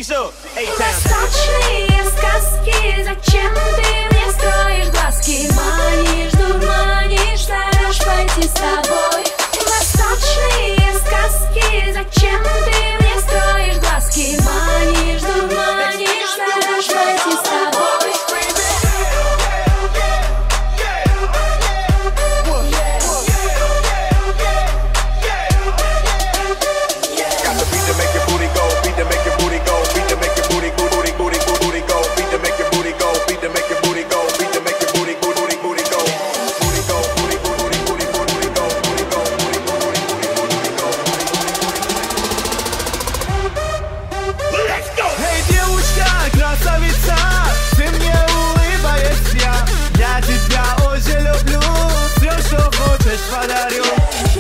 Knees up, A-Town. Восточные сказки, зачем ты мне строишь глазки? Манишь, дурманишь, зовешь пойти с тобой. Восточные сказки, зачем ты мне строишь глазки? Манишь, дурманишь, зовешь пойти с тобой. Красавица, ты мне улыбаешься. Я тебя очень люблю. Все, что хочешь, подарю.